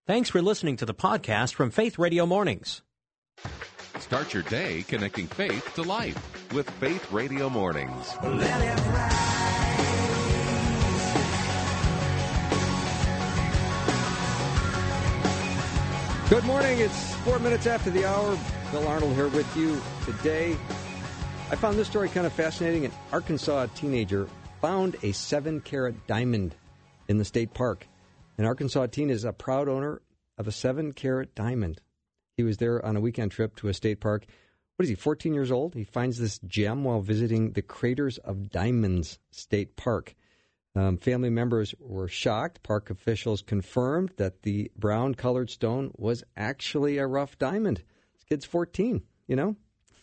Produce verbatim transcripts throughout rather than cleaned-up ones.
Thanks for listening to the podcast from Faith Radio Mornings. Start your day connecting faith to life with Faith Radio Mornings. Good morning. It's four minutes after the hour. Bill Arnold here with you today. I found this story kind of fascinating. An Arkansas teenager found a seven-carat diamond in the state park. An Arkansas teen is a proud owner of a seven-carat diamond. He was there on a weekend trip to a state park. What is he, fourteen years old? He finds this gem while visiting the Craters of Diamonds State Park. Um, family members were shocked. Park officials confirmed that the brown-colored stone was actually a rough diamond. This kid's fourteen, you know?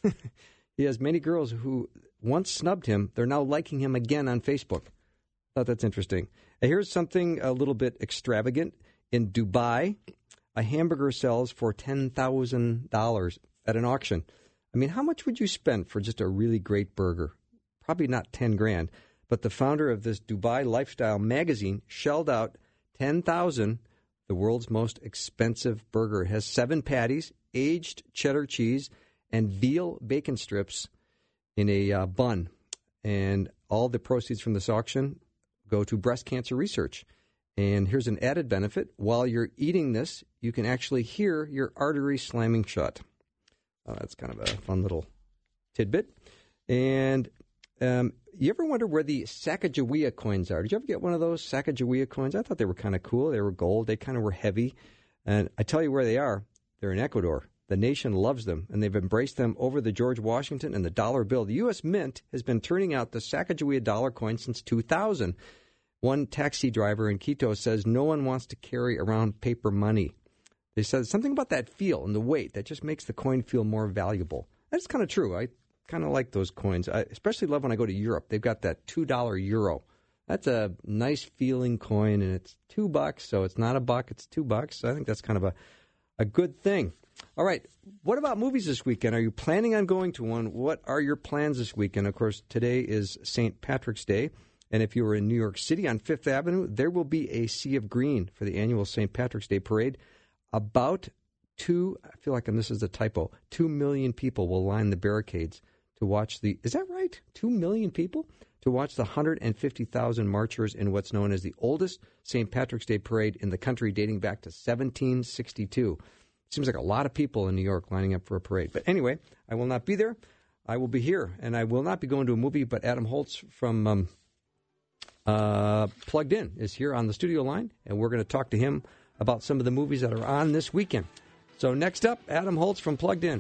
He has many girls who once snubbed him. They're now liking him again on Facebook. Thought that's interesting. And here's something a little bit extravagant. In Dubai, a hamburger sells for ten thousand dollars at an auction. I mean, how much would you spend for just a really great burger? Probably not ten grand. But the founder of this Dubai lifestyle magazine shelled out ten thousand dollars. The world's most expensive burger. It has seven patties, aged cheddar cheese, and veal bacon strips in a uh, bun. And all the proceeds from this auction go to breast cancer research. And here's an added benefit. While you're eating this, you can actually hear your artery slamming shut. Uh, that's kind of a fun little tidbit. And um, you ever wonder where the Sacagawea coins are? Did you ever get one of those Sacagawea coins? I thought they were kind of cool. They were gold. They kind of were heavy. And I tell you where they are. They're in Ecuador. The nation loves them, and they've embraced them over the George Washington and the dollar bill. The U S Mint has been turning out the Sacagawea dollar coin since two thousand. One taxi driver in Quito says no one wants to carry around paper money. They said something about that feel and the weight that just makes the coin feel more valuable. That's kind of true. I kind of like those coins. I especially love when I go to Europe. They've got that two dollar euro. That's a nice feeling coin, and it's two bucks, so it's not a buck, it's two bucks. So I think that's kind of a, a good thing. All right, what about movies this weekend? Are you planning on going to one? What are your plans this weekend? Of course, today is Saint Patrick's Day, and if you were in New York City on Fifth Avenue, there will be a sea of green for the annual Saint Patrick's Day parade. About two, I feel like this is a typo, two million people will line the barricades to watch the, is that right? Two million people? To watch the one hundred fifty thousand marchers in what's known as the oldest Saint Patrick's Day parade in the country, dating back to seventeen sixty-two. Seems like a lot of people in New York lining up for a parade. But anyway, I will not be there. I will be here, and I will not be going to a movie, but Adam Holtz from um, uh, Plugged In is here on the studio line, and we're going to talk to him about some of the movies that are on this weekend. So next up, Adam Holtz from Plugged In.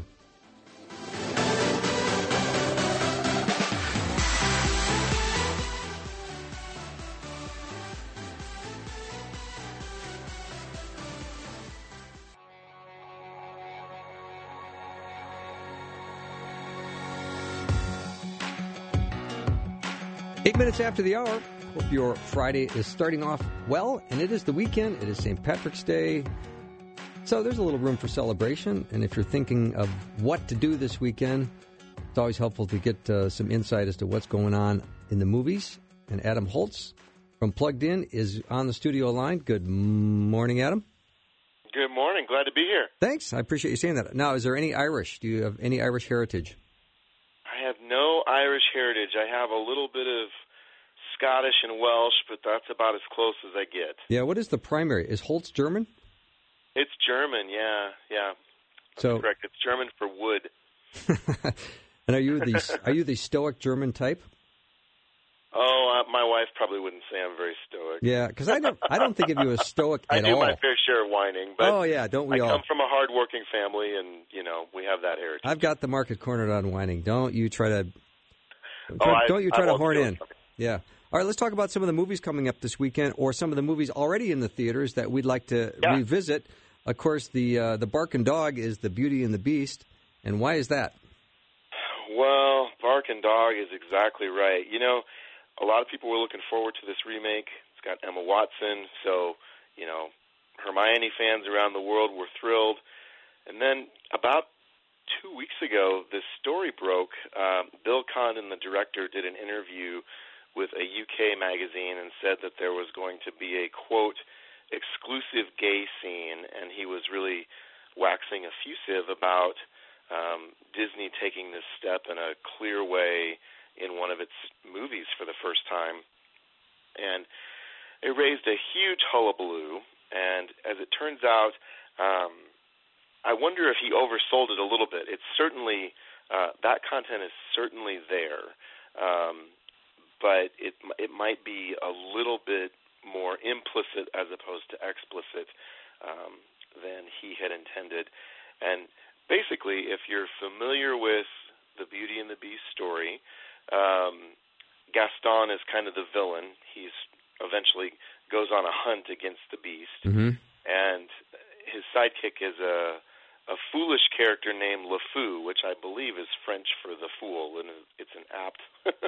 Eight minutes after the hour. Hope your Friday is starting off well, and it is the weekend. It is Saint Patrick's Day. So there's a little room for celebration, and if you're thinking of what to do this weekend, it's always helpful to get uh, some insight as to what's going on in the movies. And Adam Holtz from Plugged In is on the studio line. Good morning, Adam. Good morning. Glad to be here. Thanks. I appreciate you saying that. Now, is there any Irish? Do you have any Irish heritage? I have no Irish heritage. I have a little bit of Scottish and Welsh, but that's about as close as I get. Yeah, what is the primary? Is Holtz German? It's German, yeah, yeah. That's so, correct. It's German for wood. And are you the are you the stoic German type? Oh, uh, my wife probably wouldn't say I'm very stoic. Yeah, because I don't I don't think of you as stoic at all. I do my fair share of whining, but oh yeah, don't we I all? I come from a hardworking family, and you know we have that heritage. I've got the market cornered on whining. Don't you try to? Don't, oh, don't I, you try I to horn in? Something. Yeah. All right, let's talk about some of the movies coming up this weekend, or some of the movies already in the theaters that we'd like to yeah. revisit. Of course, the uh, the Barking Dog is the Beauty and the Beast, and why is that? Well, Barking Dog is exactly right. You know, a lot of people were looking forward to this remake. It's got Emma Watson, so, you know, Hermione fans around the world were thrilled. And then about two weeks ago, this story broke. Um, Bill Condon, the director, did an interview with a U K magazine and said that there was going to be a, quote, exclusive gay scene. And really waxing effusive about um, Disney taking this step in a clear way in one of its movies for the first time. And it raised a huge hullabaloo, and as it turns out, um, I wonder if he oversold it a little bit. It's certainly, uh, that content is certainly there, um, but it it might be a little bit more implicit as opposed to explicit um, than he had intended. And basically, if you're familiar with the Beauty and the Beast story, um, Gaston is kind of the villain. He's eventually goes on a hunt against the Beast, mm-hmm. and his sidekick is a a foolish character named LeFou, which I believe is French for the fool, and it's an apt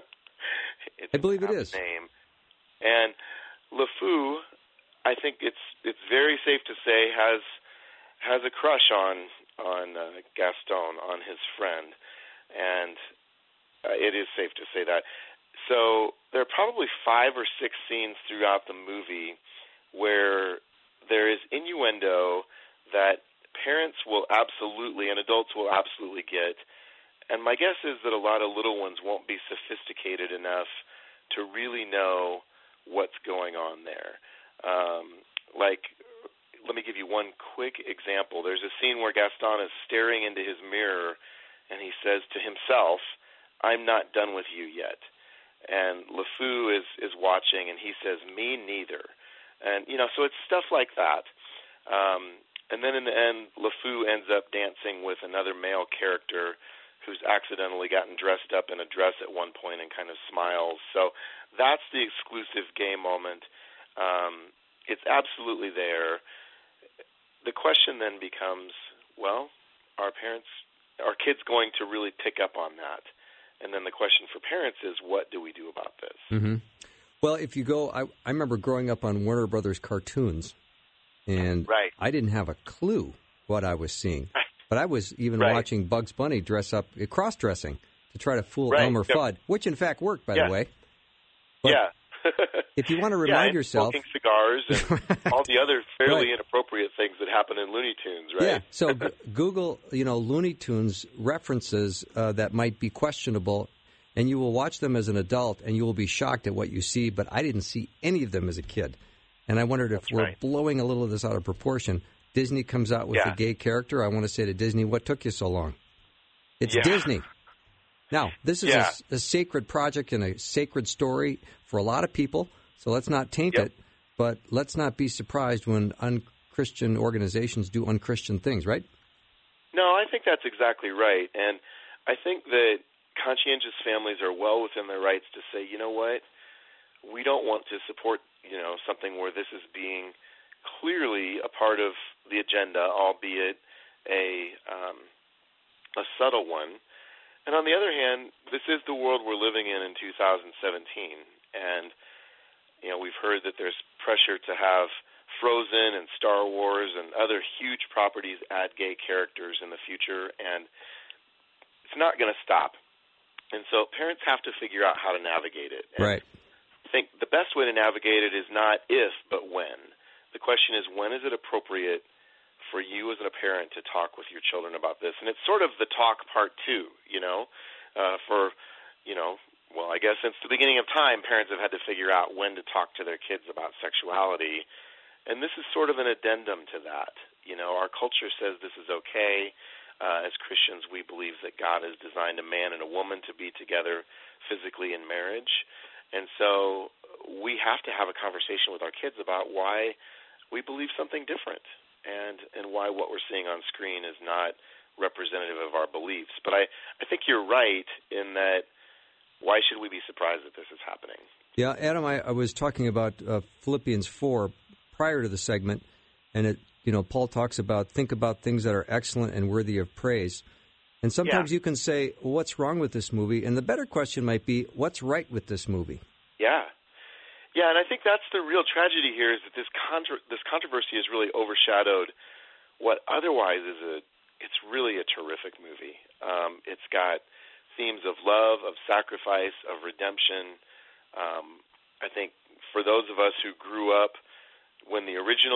it's I believe an it apt is. name. And LeFou, I think it's it's very safe to say has has a crush on on uh, Gaston, on his friend, and uh, it is safe to say that. So there are probably five or six scenes throughout the movie where there is innuendo that parents will absolutely and adults will absolutely get. And my guess is that a lot of little ones won't be sophisticated enough to really know what's going on there. Um, like, let me give you one quick example. There's a scene where Gaston is staring into his mirror, and he says to himself, "I'm not done with you yet." And LeFou is, is watching, and he says, "Me neither." And, you know, so it's stuff like that. Um, and then in the end, LeFou ends up dancing with another male character who's accidentally gotten dressed up in a dress at one point and kind of smiles. So that's the exclusive gay moment. Um, it's absolutely there. The question then becomes, well, are parents, are kids going to really pick up on that? And then the question for parents is, what do we do about this? Mm-hmm. Well, if you go, I, I remember growing up on Warner Brothers cartoons, and right. I didn't have a clue what I was seeing. But I was even right. watching Bugs Bunny dress up, cross-dressing, to try to fool right. Elmer yeah. Fudd, which in fact worked, by yeah. the way. But yeah. if you want to remind yeah, yourself... smoking cigars and all the other fairly right. inappropriate things that happen in Looney Tunes, right? Yeah, so g- Google, you know, Looney Tunes references uh, that might be questionable, and you will watch them as an adult, and you will be shocked at what you see, but I didn't see any of them as a kid. And I wondered if That's we're right. blowing a little of this out of proportion. Disney comes out with yeah. a gay character. I want to say to Disney, what took you so long? It's yeah. Disney. Now, this is yeah. a, a sacred project and a sacred story for a lot of people, so let's not taint yep. it, but let's not be surprised when unchristian organizations do unchristian things, right? No, I think that's exactly right. And I think that conscientious families are well within their rights to say, you know what, we don't want to support, you know, something where this is being clearly a part of the agenda, albeit a um, a subtle one. And on the other hand, this is the world we're living in in two thousand seventeen. And, you know, we've heard that there's pressure to have Frozen and Star Wars and other huge properties add gay characters in the future, and it's not going to stop. And so parents have to figure out how to navigate it. And right. I think the best way to navigate it is not if, but when. The question is, when is it appropriate for you as a parent to talk with your children about this? And it's sort of the talk part two, you know, uh, for, you know, well, I guess since the beginning of time, parents have had to figure out when to talk to their kids about sexuality. And this is sort of an addendum to that. You know, our culture says this is okay. Uh, as Christians, we believe that God has designed a man and a woman to be together physically in marriage. And so we have to have a conversation with our kids about why we believe something different and, and why what we're seeing on screen is not representative of our beliefs. But I, I think you're right in that why should we be surprised that this is happening? Yeah, Adam, I, I was talking about uh, Philippians four prior to the segment, and it, you know, Paul talks about think about things that are excellent and worthy of praise. And sometimes yeah. you can say, what's wrong with this movie? And the better question might be, what's right with this movie? Yeah. Yeah, and I think that's the real tragedy here is that this contro- this controversy has really overshadowed what otherwise is a it's really a terrific movie. Um, it's got themes of love, of sacrifice, of redemption. Um, I think for those of us who grew up when the original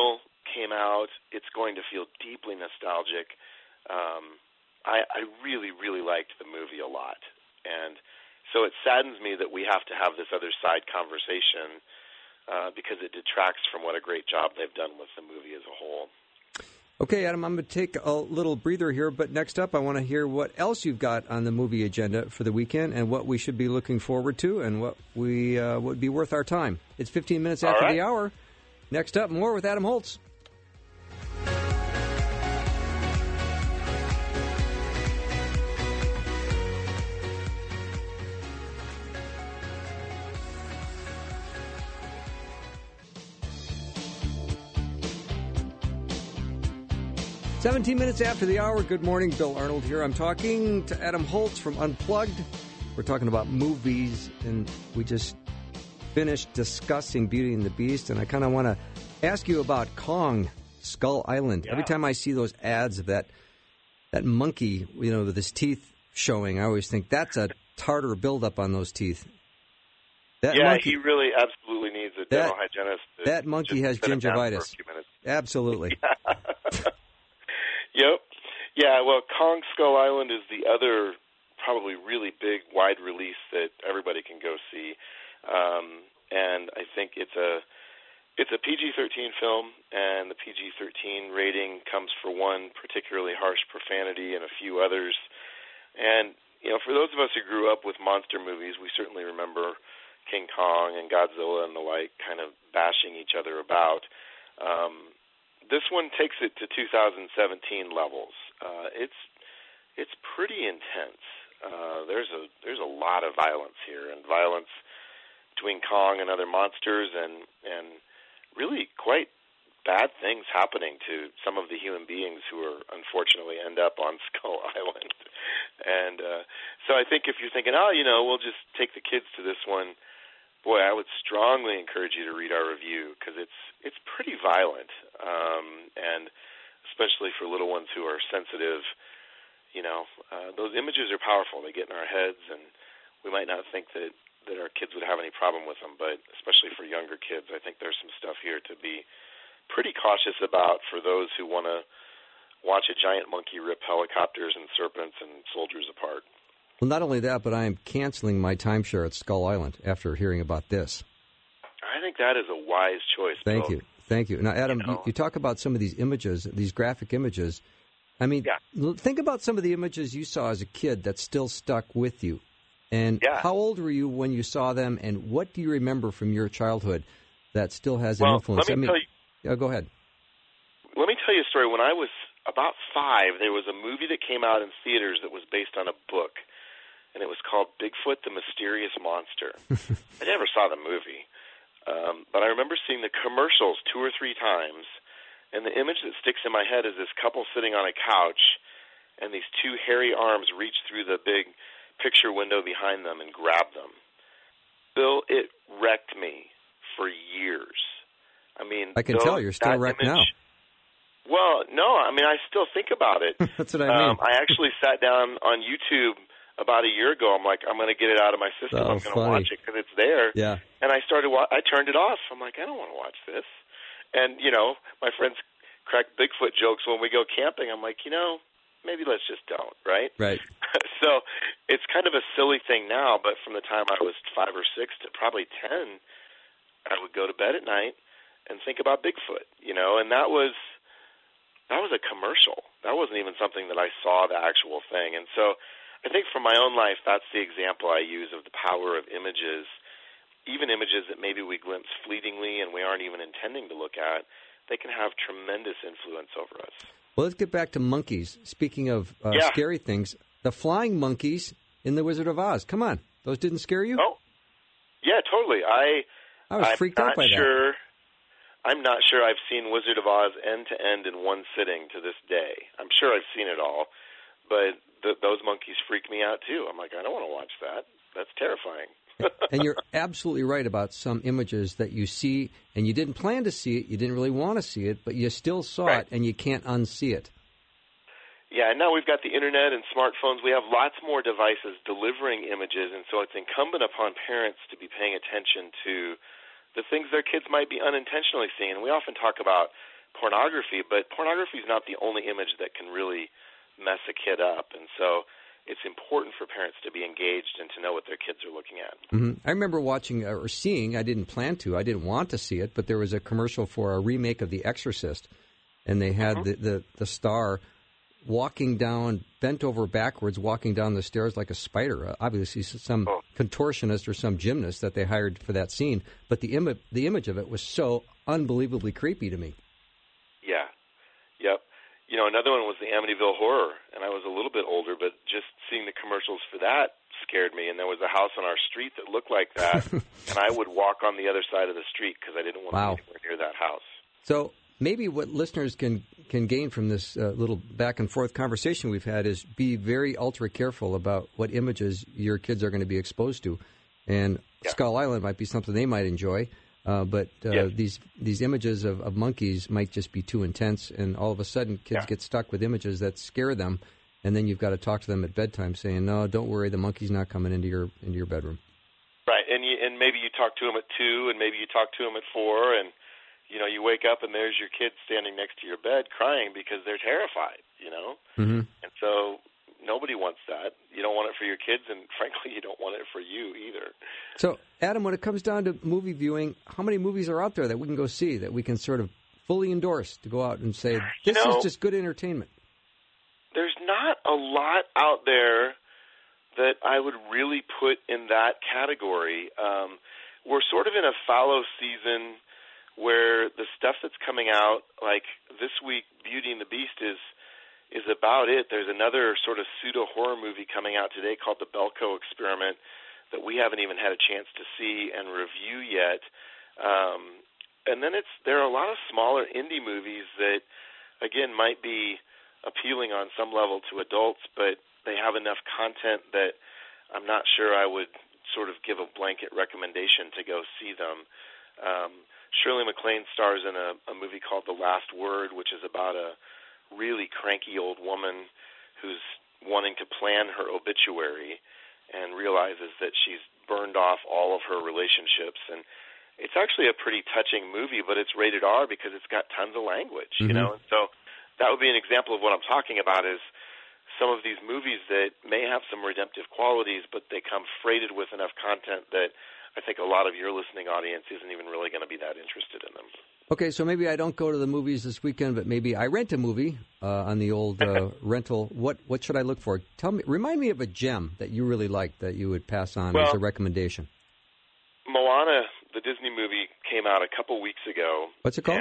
came out. It's going to feel deeply nostalgic. Um, I, I really, really liked the movie a lot. And so it saddens me that we have to have this other side conversation uh, because it detracts from what a great job they've done with the movie as a whole. Okay, Adam, I'm going to take a little breather here, but next up I want to hear what else you've got on the movie agenda for the weekend and what we should be looking forward to and what we uh, would be worth our time. It's fifteen minutes after right. the hour. Next up, more with Adam Holz. seventeen minutes after the hour. Good morning, Bill Arnold here. I'm talking to Adam Holz from Unplugged. We're talking about movies, and we just finished discussing Beauty and the Beast, and I kind of want to ask you about Kong, Skull Island. Yeah. Every time I see those ads of that that monkey, you know, with his teeth showing, I always think that's a tartar buildup on those teeth. That yeah, monkey, he really absolutely needs a dental that, hygienist. To that monkey has gingivitis. Absolutely. Yeah. Yep. Yeah, well, Kong Skull Island is the other probably really big, wide release that everybody can go see. Um, and I think it's a it's a P G thirteen film, and the P G thirteen rating comes for one particularly harsh profanity and a few others. And, you know, for those of us who grew up with monster movies, we certainly remember King Kong and Godzilla and the like kind of bashing each other about. Um This one takes it to two thousand seventeen levels. Uh, it's it's pretty intense. Uh, there's a there's a lot of violence here, and violence between Kong and other monsters, and and really quite bad things happening to some of the human beings who are unfortunately end up on Skull Island. And uh, so I think if you're thinking, oh, you know, we'll just take the kids to this one. Boy, I would strongly encourage you to read our review because it's it's pretty violent, um, and especially for little ones who are sensitive. You know, uh, those images are powerful. They get in our heads, and we might not think that, that our kids would have any problem with them, but especially for younger kids, I think there's some stuff here to be pretty cautious about for those who want to watch a giant monkey rip helicopters and serpents and soldiers apart. Well, not only that, but I am canceling my timeshare at Skull Island after hearing about this. I think that is a wise choice. Thank Bill. you. Thank you. Now, Adam, you, know, you, you talk about some of these images, these graphic images. I mean, yeah. think about some of the images you saw as a kid that still stuck with you. And yeah. how old were you when you saw them, and what do you remember from your childhood that still has an well, influence? Let me I mean, tell you, yeah, go ahead. Let me tell you a story. When I was about five, there was a movie that came out in theaters that was based on a book. And it was called Bigfoot the Mysterious Monster. I never saw the movie, um, but I remember seeing the commercials two or three times, and the image that sticks in my head is this couple sitting on a couch, and these two hairy arms reach through the big picture window behind them and grab them. Bill, it wrecked me for years. I mean, I can those, tell you're still wrecked image, now. Well, no, I mean, I still think about it. That's what I mean. Um, I actually sat down on YouTube about a year ago. I'm like, I'm going to get it out of my system. Oh, I'm going to funny. watch it because it's there. Yeah. And I started. Wa- I turned it off. I'm like, I don't want to watch this. And you know, my friends crack Bigfoot jokes when we go camping. I'm like, you know, maybe let's just don't. Right. Right. So it's kind of a silly thing now, but from the time I was five or six to probably ten, I would go to bed at night and think about Bigfoot. You know, and that was that was a commercial. That wasn't even something that I saw the actual thing. And so I think from my own life, that's the example I use of the power of images, even images that maybe we glimpse fleetingly and we aren't even intending to look at. They can have tremendous influence over us. Well, let's get back to monkeys. Speaking of uh, yeah. scary things, the flying monkeys in The Wizard of Oz. Come on. Those didn't scare you? Oh, yeah, totally. I, I was I'm freaked out by sure, that. I'm not sure I've seen Wizard of Oz end to end in one sitting to this day. I'm sure I've seen it all, but the, those monkeys freak me out too. I'm like, I don't want to watch that. That's terrifying. And you're absolutely right about some images that you see, and you didn't plan to see it, you didn't really want to see it, but you still saw right. it, and you can't unsee it. Yeah, and now we've got the internet and smartphones. We have lots more devices delivering images, and so it's incumbent upon parents to be paying attention to the things their kids might be unintentionally seeing. And we often talk about pornography, but pornography is not the only image that can really mess a kid up. And so it's important for parents to be engaged and to know what their kids are looking at. Mm-hmm. I remember watching or seeing, I didn't plan to, I didn't want to see it, but there was a commercial for a remake of The Exorcist, and they had mm-hmm. the, the, the star walking down, bent over backwards, walking down the stairs like a spider. Uh, obviously some oh. contortionist or some gymnast that they hired for that scene, but the, Im- the image of it was so unbelievably creepy to me. Yeah, yep. You know, another one was the Amityville Horror, and I was a little bit older, but just seeing the commercials for that scared me. And there was a house on our street that looked like that, and I would walk on the other side of the street because I didn't want wow. to be anywhere near that house. So maybe what listeners can, can gain from this uh, little back-and-forth conversation we've had is be very ultra-careful about what images your kids are going to be exposed to. And yeah. Skull Island might be something they might enjoy. Uh, but uh, yes. these these images of, of monkeys might just be too intense, and all of a sudden kids yeah. get stuck with images that scare them, and then you've got to talk to them at bedtime saying, no, don't worry, the monkey's not coming into your into your bedroom. Right, and you, and maybe you talk to them at two, and maybe you talk to them at four, and you know you wake up and there's your kid standing next to your bed crying because they're terrified, you know? Mm-hmm. And so nobody wants that. You don't want it for your kids, and frankly, you don't want it for you either. So, Adam, when it comes down to movie viewing, how many movies are out there that we can go see, that we can sort of fully endorse to go out and say, this you know, is just good entertainment? There's not a lot out there that I would really put in that category. Um, we're sort of in a fallow season where the stuff that's coming out, like this week, Beauty and the Beast is is about it. There's another sort of pseudo-horror movie coming out today called The Belko Experiment that we haven't even had a chance to see and review yet. Um, and then it's there are a lot of smaller indie movies that, again, might be appealing on some level to adults, but they have enough content that I'm not sure I would sort of give a blanket recommendation to go see them. Um, Shirley MacLaine stars in a, a movie called The Last Word, which is about a really cranky old woman who's wanting to plan her obituary and realizes that she's burned off all of her relationships. And it's actually a pretty touching movie, but it's rated R because it's got tons of language, mm-hmm. you know. And so that would be an example of what I'm talking about is some of these movies that may have some redemptive qualities, but they come freighted with enough content that I think a lot of your listening audience isn't even really going to be that interested in them. Okay, so maybe I don't go to the movies this weekend, but maybe I rent a movie uh, on the old uh, rental. What what should I look for? Tell me, remind me of a gem that you really liked that you would pass on well, as a recommendation. Moana, the Disney movie, came out a couple weeks ago. What's it called?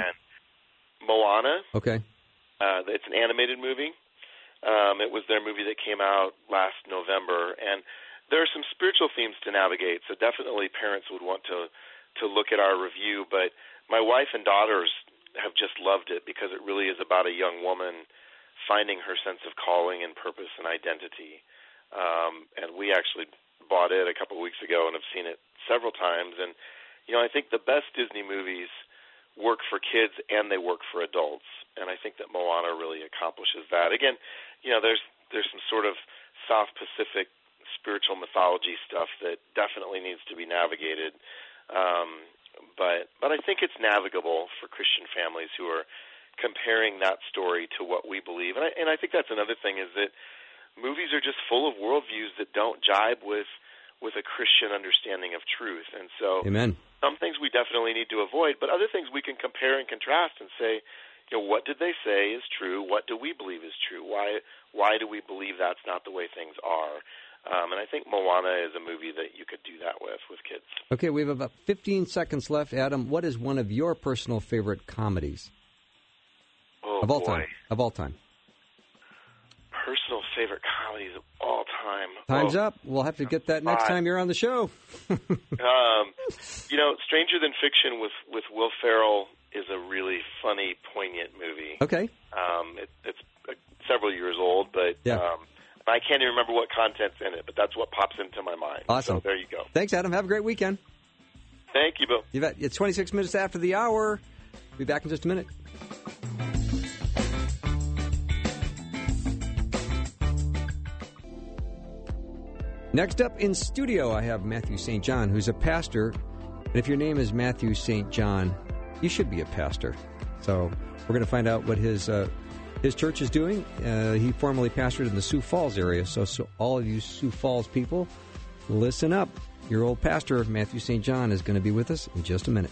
Moana. Okay. Uh, it's an animated movie. Um, it was their movie that came out last November, and there are some spiritual themes to navigate, so definitely parents would want to, to look at our review. But my wife and daughters have just loved it because it really is about a young woman finding her sense of calling and purpose and identity. Um, and we actually bought it a couple of weeks ago and have seen it several times. And, you know, I think the best Disney movies work for kids and they work for adults. And I think that Moana really accomplishes that. Again, you know, there's there's some sort of South Pacific spiritual mythology stuff that definitely needs to be navigated. Um, but but I think it's navigable for Christian families who are comparing that story to what we believe. And I, and I think that's another thing is that movies are just full of worldviews that don't jibe with with a Christian understanding of truth. And so Amen. Some things we definitely need to avoid, but other things we can compare and contrast and say, you know, what did they say is true? What do we believe is true? Why why do we believe that's not the way things are? Um, and I think Moana is a movie that you could do that with, with kids. Okay, we have about fifteen seconds left. Adam, what is one of your personal favorite comedies? Oh, of all boy. time. Of all time. Personal favorite comedies of all time. Time's oh. up. We'll have to get that next time you're on the show. um, you know, Stranger Than Fiction with, with Will Ferrell is a really funny, poignant movie. Okay. Um, it, it's uh, several years old, but yeah. um, I can't even remember what content's in it, but that's what pops into my mind. Awesome. So there you go. Thanks, Adam. Have a great weekend. Thank you, Bill. You bet. It's twenty-six minutes after the hour. Be back in just a minute. Next up in studio, I have Matthew Saint John, who's a pastor. And if your name is Matthew Saint John, you should be a pastor. So We're going to find out what his uh, his church is doing. Uh, he formerly pastored in the Sioux Falls area, so, so all of you Sioux Falls people, listen up. Your old pastor, Matthew Saint John, is going to be with us in just a minute.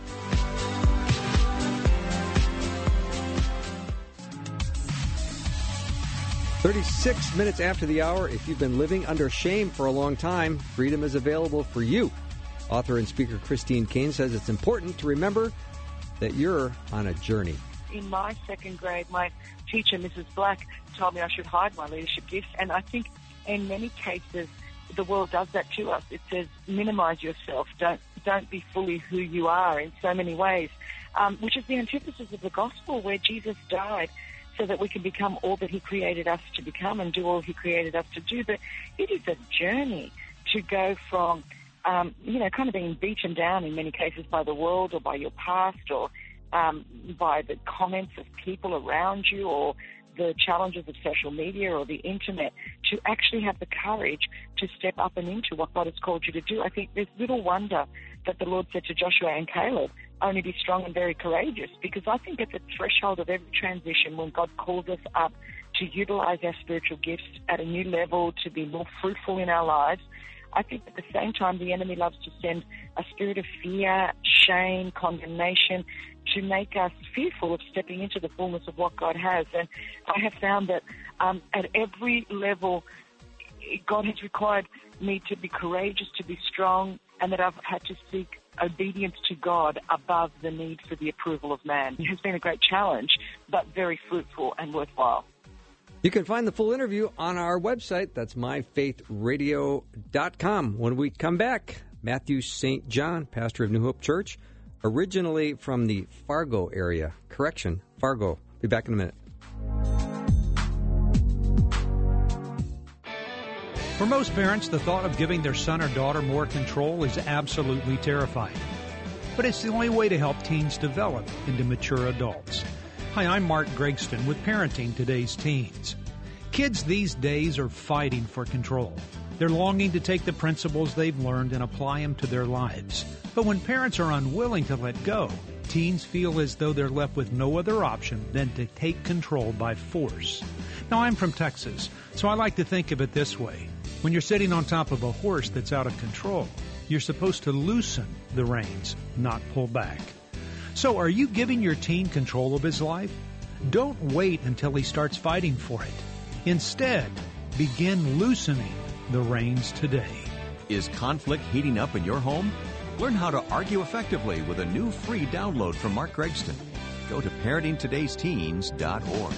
thirty-six minutes after the hour, if you've been living under shame for a long time, freedom is available for you. Author and speaker Christine Caine says it's important to remember that you're on a journey. In my second grade, my teacher, Missus Black, told me I should hide my leadership gifts, and I think in many cases the world does that to us. It says minimize yourself, don't don't be fully who you are in so many ways, um, which is the antithesis of the gospel, where Jesus died so that we can become all that he created us to become and do all he created us to do. But it is a journey to go from, um, you know, kind of being beaten down in many cases by the world or by your past or um, by the comments of people around you or the challenges of social media or the internet, to actually have the courage to step up and into what God has called you to do. I think there's little wonder that the Lord said to Joshua and Caleb, only be strong and very courageous, because I think at the threshold of every transition, when God calls us up to utilize our spiritual gifts at a new level, to be more fruitful in our lives, I think at the same time the enemy loves to send a spirit of fear, shame, condemnation, to make us fearful of stepping into the fullness of what God has. And I have found that um, at every level, God has required me to be courageous, to be strong, and that I've had to seek obedience to God above the need for the approval of man. It has been a great challenge, but very fruitful and worthwhile. You can find the full interview on our website. That's my faith radio dot com. When we come back, Matthew Saint John, pastor of New Hope Church, originally from the Fargo area. Correction, Fargo. Be back in a minute. For most parents, the thought of giving their son or daughter more control is absolutely terrifying. But it's the only way to help teens develop into mature adults. Hi, I'm Mark Gregston with Parenting Today's Teens. Kids these days are fighting for control. They're longing to take the principles they've learned and apply them to their lives. But when parents are unwilling to let go, teens feel as though they're left with no other option than to take control by force. Now, I'm from Texas, so I like to think of it this way. When you're sitting on top of a horse that's out of control, you're supposed to loosen the reins, not pull back. So are you giving your teen control of his life? Don't wait until he starts fighting for it. Instead, begin loosening the reins today. Is conflict heating up in your home? Learn how to argue effectively with a new free download from Mark Gregston. Go to parenting todays teens dot org.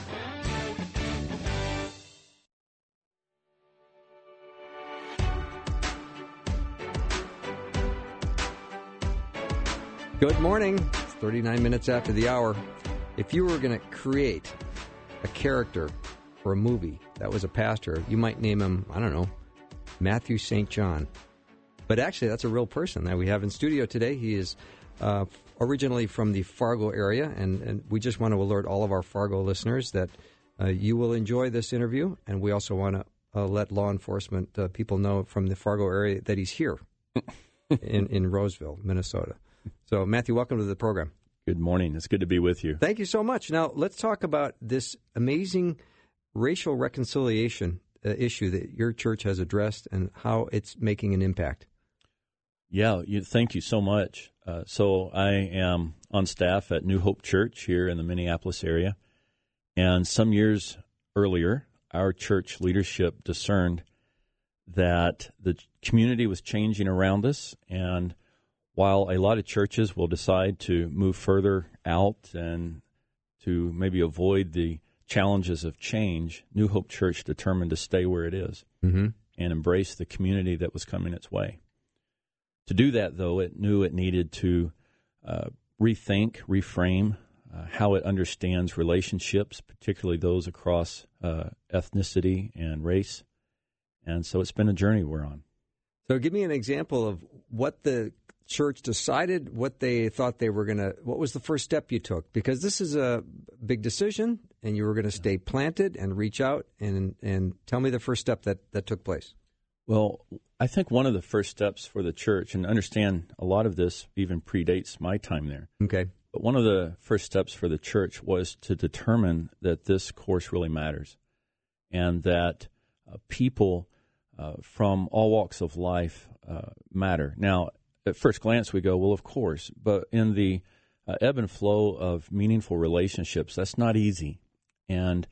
Good morning. It's thirty-nine minutes after the hour. If you were going to create a character for a movie that was a pastor, you might name him, I don't know, Matthew Saint John. But actually, that's a real person that we have in studio today. He is uh, originally from the Fargo area, and, and we just want to alert all of our Fargo listeners that uh, you will enjoy this interview, and we also want to uh, let law enforcement uh, people know from the Fargo area that he's here in, in Roseville, Minnesota. So, Matthew, welcome to the program. Good morning. It's good to be with you. Thank you so much. Now, let's talk about this amazing racial reconciliation uh, issue that your church has addressed and how it's making an impact. Yeah, you, thank you so much. Uh, so I am on staff at New Hope Church here in the Minneapolis area. And some years earlier, our church leadership discerned that the community was changing around us, and while a lot of churches will decide to move further out and to maybe avoid the challenges of change, New Hope Church determined to stay where it is mm-hmm. and embrace the community that was coming its way. To do that, though, it knew it needed to uh, rethink, reframe uh, how it understands relationships, particularly those across uh, ethnicity and race. And so it's been a journey we're on. So give me an example of what the church decided, what they thought they were going to, what was the first step you took? Because this is a big decision, and you were going to stay planted and reach out, and and tell me the first step that, that took place. Well, I think one of the first steps for the church, and understand a lot of this even predates my time there. Okay. But one of the first steps for the church was to determine that this course really matters, and that uh, people uh, from all walks of life uh, matter. Now, at first glance, we go, well, of course, but in the uh, ebb and flow of meaningful relationships, that's not easy. And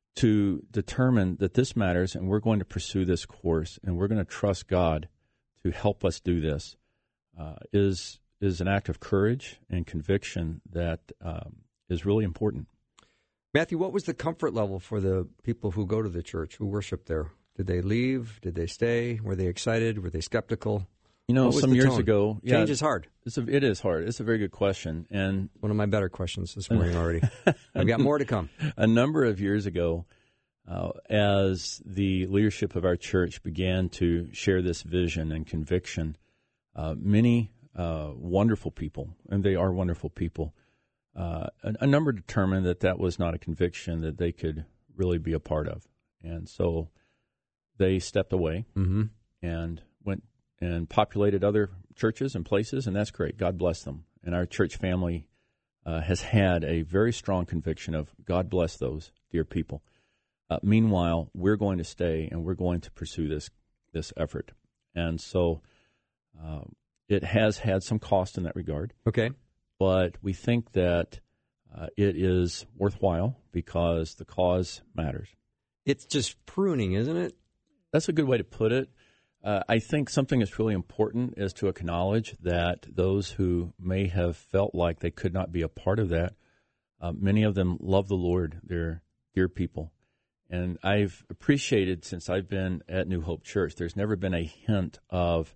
to determine that this matters, and we're going to pursue this course, and we're going to trust God to help us do this, uh, is is an act of courage and conviction that um, is really important. Matthew, what was the comfort level for the people who go to the church, who worship there? Did they leave? Did they stay? Were they excited? Were they skeptical? You know, some years tone? ago... Yeah, Change is hard. It's a, it is hard. It's a very good question. And one of my better questions this morning already. I've got more to come. A number of years ago, uh, as the leadership of our church began to share this vision and conviction, uh, many uh, wonderful people, and they are wonderful people, uh, a, a number determined that that was not a conviction that they could really be a part of. And so they stepped away mm-hmm. and went and populated other churches and places, and that's great. God bless them. And our church family uh, has had a very strong conviction of God bless those dear people. Uh, meanwhile, we're going to stay, and we're going to pursue this this effort. And so uh, it has had some cost in that regard. Okay. But we think that uh, it is worthwhile because the cause matters. It's just pruning, isn't it? That's a good way to put it. Uh, I think something that's really important is to acknowledge that those who may have felt like they could not be a part of that, uh, many of them love the Lord. They're dear people. And I've appreciated since I've been at New Hope Church, there's never been a hint of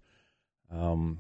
um,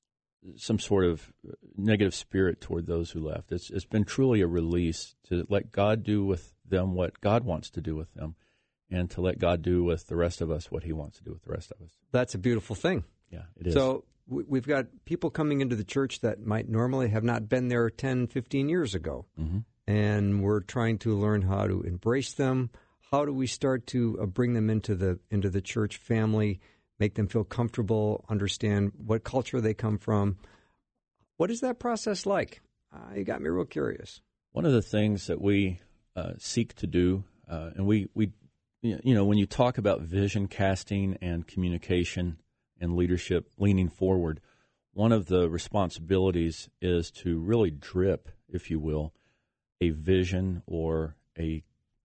some sort of negative spirit toward those who left. It's, it's been truly a release to let God do with them what God wants to do with them, and to let God do with the rest of us what he wants to do with the rest of us. That's a beautiful thing. Yeah, it is. So we've got people coming into the church that might normally have not been there ten, fifteen years ago. Mm-hmm. And we're trying to learn how to embrace them. How do we start to uh, bring them into the into the church family, make them feel comfortable, understand what culture they come from? What is that process like? Uh, you got me real curious. One of the things that we uh, seek to do, uh, and we, we you know, when you talk about vision casting and communication and leadership leaning forward, one of the responsibilities is to really drip, if you will, a vision or a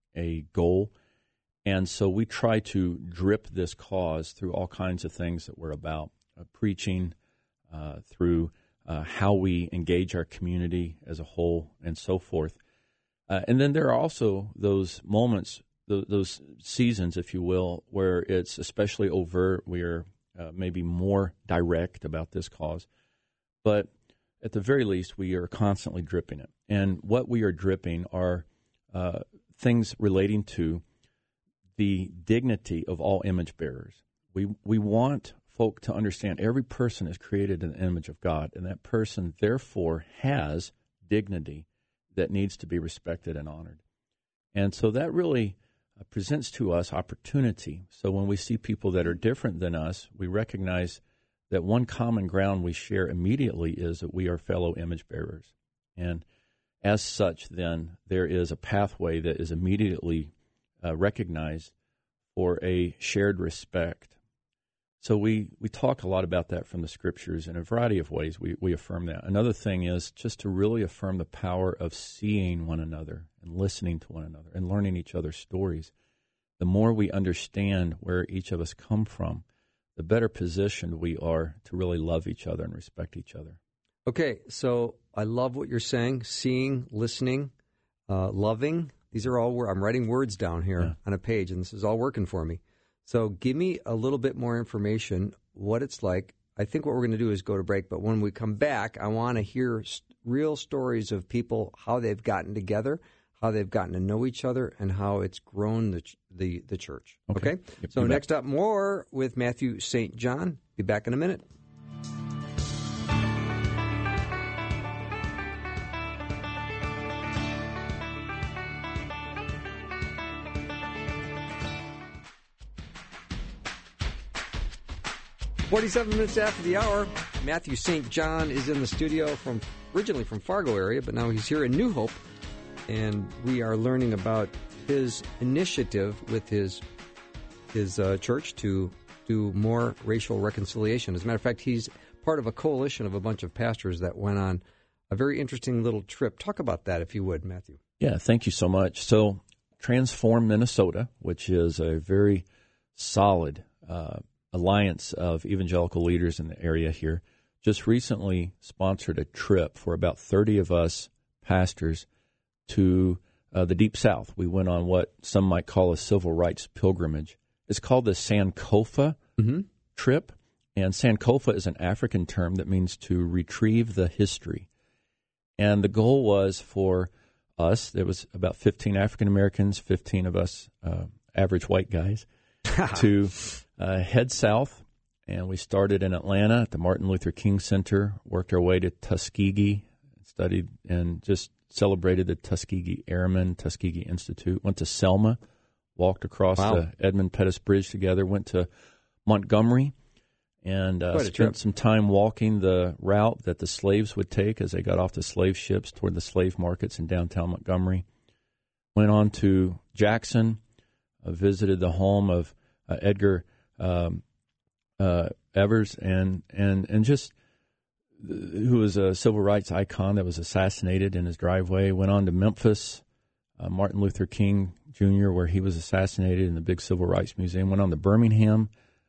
a goal. And so we try to drip this cause through all kinds of things that we're about, uh, preaching, uh, through uh, how we engage our community as a whole, and so forth. Uh, and then there are also those moments, th- those seasons, if you will, where it's especially overt. We are uh, maybe more direct about this cause. But at the very least, we are constantly dripping it. And what we are dripping are uh, things relating to the dignity of all image bearers. We we want folk to understand every person is created in the image of God, and that person, therefore, has dignity that needs to be respected and honored. And so that really uh, presents to us opportunity. So when we see people that are different than us, we recognize that one common ground we share immediately is that we are fellow image bearers. And as such, then, there is a pathway that is immediately uh, recognized for a shared respect. So we, we talk a lot about that from the Scriptures in a variety of ways. We, we affirm that. Another thing is just to really affirm the power of seeing one another and listening to one another and learning each other's stories. The more we understand where each of us come from, the better positioned we are to really love each other and respect each other. Okay, so I love what you're saying, seeing, listening, uh, loving. These are all, I'm writing words down here yeah. on a page, and this is all working for me. So give me a little bit more information, what it's like. I think what we're going to do is go to break, but when we come back, I want to hear st- real stories of people, how they've gotten together, how they've gotten to know each other, and how it's grown the ch- the, the church. Okay? okay? Yep, so next up, more with Matthew Saint John. Be back in a minute. forty-seven minutes after the hour, Matthew Saint John is in the studio from originally from Fargo area, but now he's here in New Hope, and we are learning about his initiative with his his uh, church to do more racial reconciliation. As a matter of fact, he's part of a coalition of a bunch of pastors that went on a very interesting little trip. Talk about that, if you would, Matthew. Yeah, thank you so much. So, Transform Minnesota, which is a very solid uh, alliance of evangelical leaders in the area here, just recently sponsored a trip for about thirty of us pastors to uh, the Deep South. We went on what some might call a civil rights pilgrimage. It's called the Sankofa mm-hmm. trip, and Sankofa is an African term that means to retrieve the history. And the goal was for us, there was about fifteen African Americans, fifteen of us uh, average white guys, to uh, head south. And we started in Atlanta at the Martin Luther King Center, worked our way to Tuskegee, studied and just celebrated the Tuskegee Airmen, Tuskegee Institute, went to Selma, walked across wow. the Edmund Pettus Bridge together, went to Montgomery, and uh, spent trip. some time walking the route that the slaves would take as they got off the slave ships toward the slave markets in downtown Montgomery. Went on to Jackson, uh, visited the home of uh, Edgar um, uh, Evers, and, and, and just who was a civil rights icon that was assassinated in his driveway. Went on to Memphis, uh, Martin Luther King Junior, where he was assassinated in the big Civil Rights Museum. Went on to Birmingham,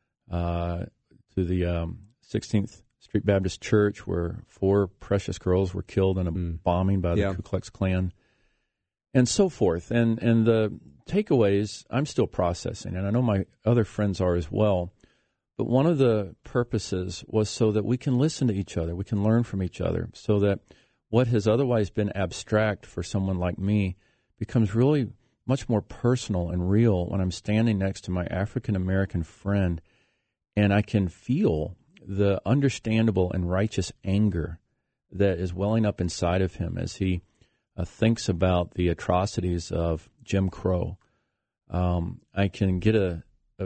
uh, to the um, sixteenth Street Baptist Church, where four precious girls were killed in a mm. bombing by the yeah. Ku Klux Klan, and so forth. And and the takeaways I'm still processing, and I know my other friends are as well. But one of the purposes was so that we can listen to each other, we can learn from each other, so that what has otherwise been abstract for someone like me becomes really much more personal and real when I'm standing next to my African-American friend, and I can feel the understandable and righteous anger that is welling up inside of him as he uh, thinks about the atrocities of Jim Crow. Um, I can get a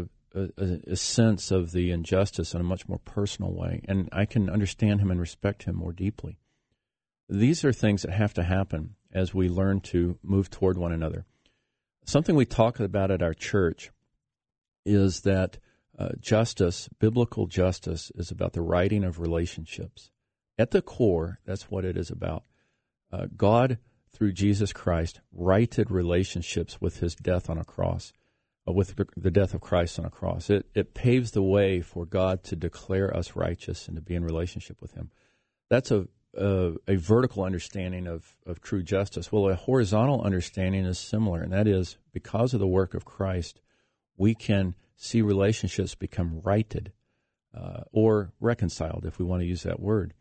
A, a sense of the injustice in a much more personal way, and I can understand him and respect him more deeply. These are things that have to happen as we learn to move toward one another. Something we talk about at our church is that uh, justice, biblical justice, is about the righting of relationships. At the core, that's what it is about. Uh, God, through Jesus Christ, righted relationships with his death on a cross. With the death of Christ on a cross. It it paves the way for God to declare us righteous and to be in relationship with him. That's a a, a vertical understanding of, of true justice. Well, a horizontal understanding is similar, and that is because of the work of Christ, we can see relationships become righted uh, or reconciled, if we want to use that word.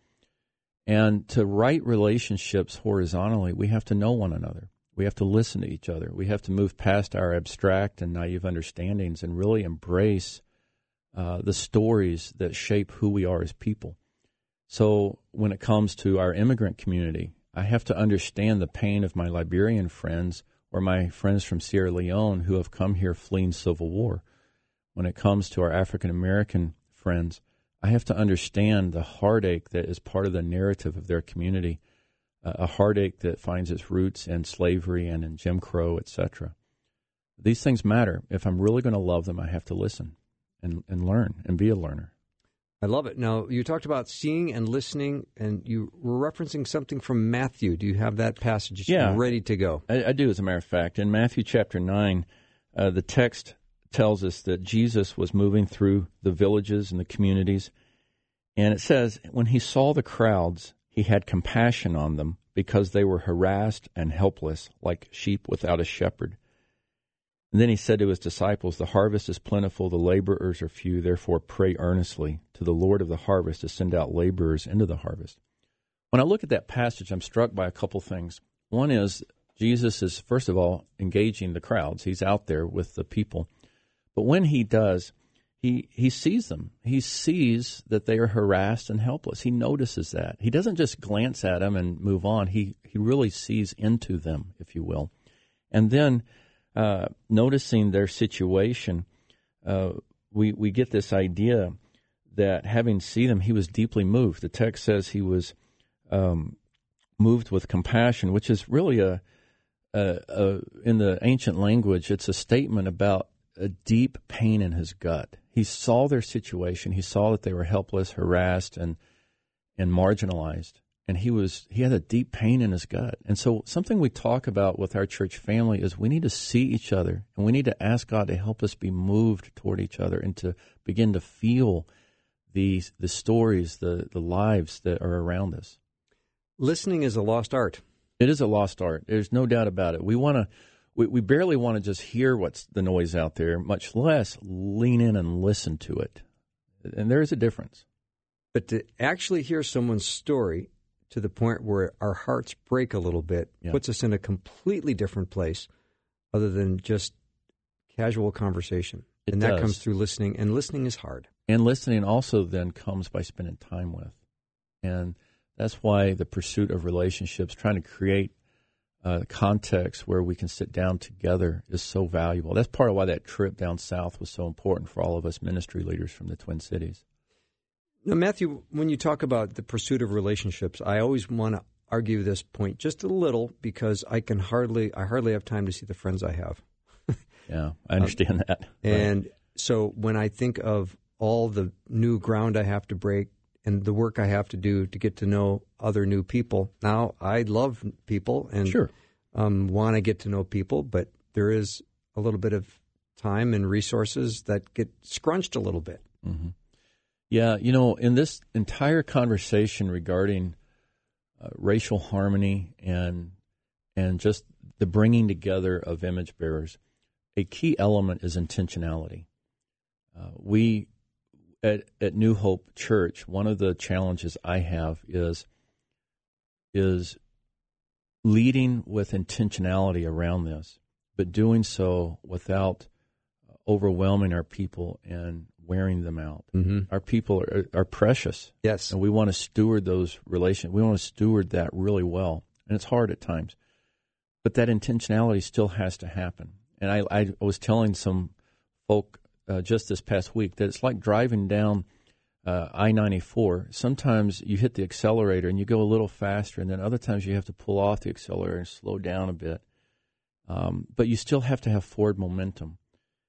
And to right relationships horizontally, we have to know one another. We have to listen to each other. We have to move past our abstract and naive understandings and really embrace uh, the stories that shape who we are as people. So when it comes to our immigrant community, I have to understand the pain of my Liberian friends or my friends from Sierra Leone who have come here fleeing civil war. When it comes to our African-American friends, I have to understand the heartache that is part of the narrative of their community, a heartache that finds its roots in slavery and in Jim Crow, et cetera. These things matter. If I'm really going to love them, I have to listen and, and learn and be a learner. I love it. Now, you talked about seeing and listening, and you were referencing something from Matthew. Do you have that passage yeah, ready to go? I, I do, as a matter of fact. In Matthew chapter nine, uh, the text tells us that Jesus was moving through the villages and the communities, and it says, when he saw the crowds, he had compassion on them because they were harassed and helpless like sheep without a shepherd. And then he said to his disciples, the harvest is plentiful, the laborers are few, therefore pray earnestly to the Lord of the harvest to send out laborers into the harvest. When I look at that passage, I'm struck by a couple things. One is Jesus is, first of all, engaging the crowds. He's out there with the people. But when he does, He he sees them. He sees that they are harassed and helpless. He notices that. He doesn't just glance at them and move on. He he really sees into them, if you will. And then uh, noticing their situation, uh, we, we get this idea that having seen them, he was deeply moved. The text says he was um, moved with compassion, which is really a, a, a in the ancient language, it's a statement about a deep pain in his gut. He saw their situation. He saw that they were helpless, harassed, and and marginalized. And he was he had a deep pain in his gut. And so something we talk about with our church family is we need to see each other, and we need to ask God to help us be moved toward each other and to begin to feel the the stories, the, the lives that are around us. Listening is a lost art. It is a lost art. There's no doubt about it. We want to we, we barely want to just hear what's the noise out there, much less lean in and listen to it. And there is a difference. But to actually hear someone's story to the point where our hearts break a little bit, yeah. puts us in a completely different place other than just casual conversation. It and does. that comes through listening, and listening is hard. And listening also then comes by spending time with. And that's why the pursuit of relationships, trying to create a context where we can sit down together is so valuable. That's part of why that trip down south was so important for all of us ministry leaders from the Twin Cities. Now, Matthew, when you talk about the pursuit of relationships, I always want to argue this point just a little because I can hardly, I hardly have time to see the friends I have. Yeah, I understand um, that. And right. so when I think of all the new ground I have to break and the work I have to do to get to know other new people, now I love people and sure. um, want to get to know people, but there is a little bit of time and resources that get scrunched a little bit. Mm-hmm. Yeah, you know, in this entire conversation regarding uh, racial harmony and and just the bringing together of image bearers, a key element is intentionality. Uh, we at at New Hope Church, one of the challenges I have is is leading with intentionality around this, but doing so without overwhelming our people and wearing them out. Mm-hmm. Our people are, are precious. Yes. And we want to steward those relations. We want to steward that really well. And it's hard at times. But that intentionality still has to happen. And I, I was telling some folk uh, just this past week that it's like driving down uh, I ninety-four. Sometimes you hit the accelerator and you go a little faster, and then other times you have to pull off the accelerator and slow down a bit. Um, but you still have to have forward momentum.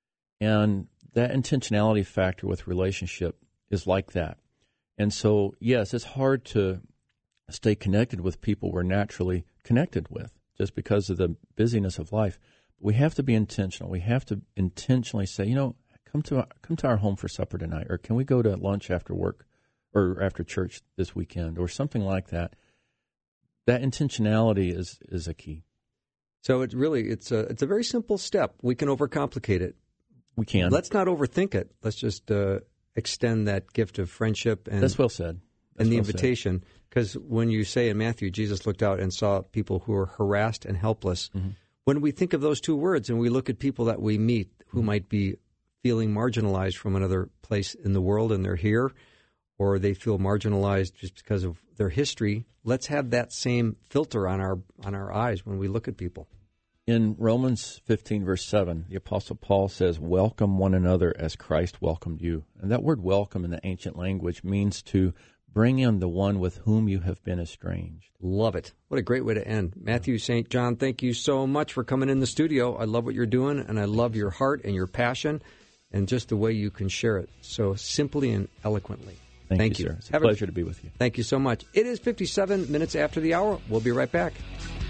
And that intentionality factor with relationship is like that. And so, yes, it's hard to stay connected with people we're naturally connected with just because of the busyness of life. But we have to be intentional. We have to intentionally say, you know, come to our, come to our home for supper tonight, or can we go to lunch after work or after church this weekend, or something like that. That intentionality is, is a key. So it's really, it's a, it's a very simple step. We can overcomplicate it. We can. Let's not overthink it. Let's just uh, extend that gift of friendship and that's well said. That's and the well invitation. Because when you say in Matthew, Jesus looked out and saw people who were harassed and helpless. Mm-hmm. When we think of those two words and we look at people that we meet who mm-hmm. might be feeling marginalized from another place in the world and they're here, or they feel marginalized just because of their history, let's have that same filter on our on our eyes when we look at people. In Romans fifteen, verse seven, the Apostle Paul says, welcome one another as Christ welcomed you. And that word welcome in the ancient language means to bring in the one with whom you have been estranged. Love it. What a great way to end. Matthew Saint John, thank you so much for coming in the studio. I love what you're doing, and I love your heart and your passion and just the way you can share it so simply and eloquently. Thank, thank you, you, sir. It's a have pleasure a, to be with you. Thank you so much. It is fifty-seven minutes after the hour. We'll be right back.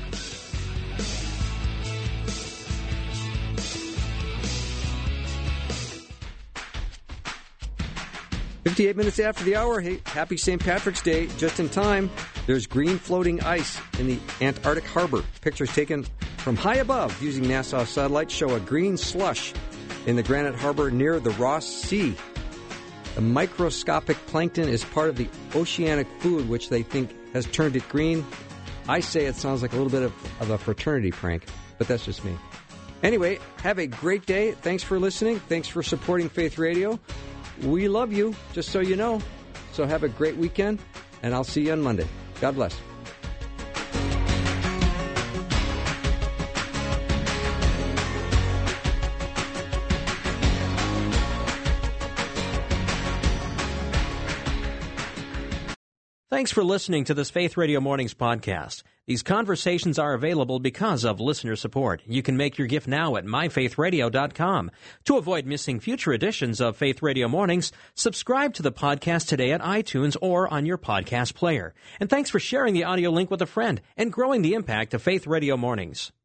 fifty-eight minutes after the hour. Hey, happy Saint Patrick's Day. Just in time, there's green floating ice in the Antarctic harbor. Pictures taken from high above using NASA satellites show a green slush in the Granite Harbor near the Ross Sea. The microscopic plankton is part of the oceanic food, which they think has turned it green. I say it sounds like a little bit of, of a fraternity prank, but that's just me. Anyway, have a great day. Thanks for listening. Thanks for supporting Faith Radio. We love you, just so you know. So have a great weekend, and I'll see you on Monday. God bless. Thanks for listening to this Faith Radio Mornings podcast. These conversations are available because of listener support. You can make your gift now at my faith radio dot com. To avoid missing future editions of Faith Radio Mornings, subscribe to the podcast today at iTunes or on your podcast player. And thanks for sharing the audio link with a friend and growing the impact of Faith Radio Mornings.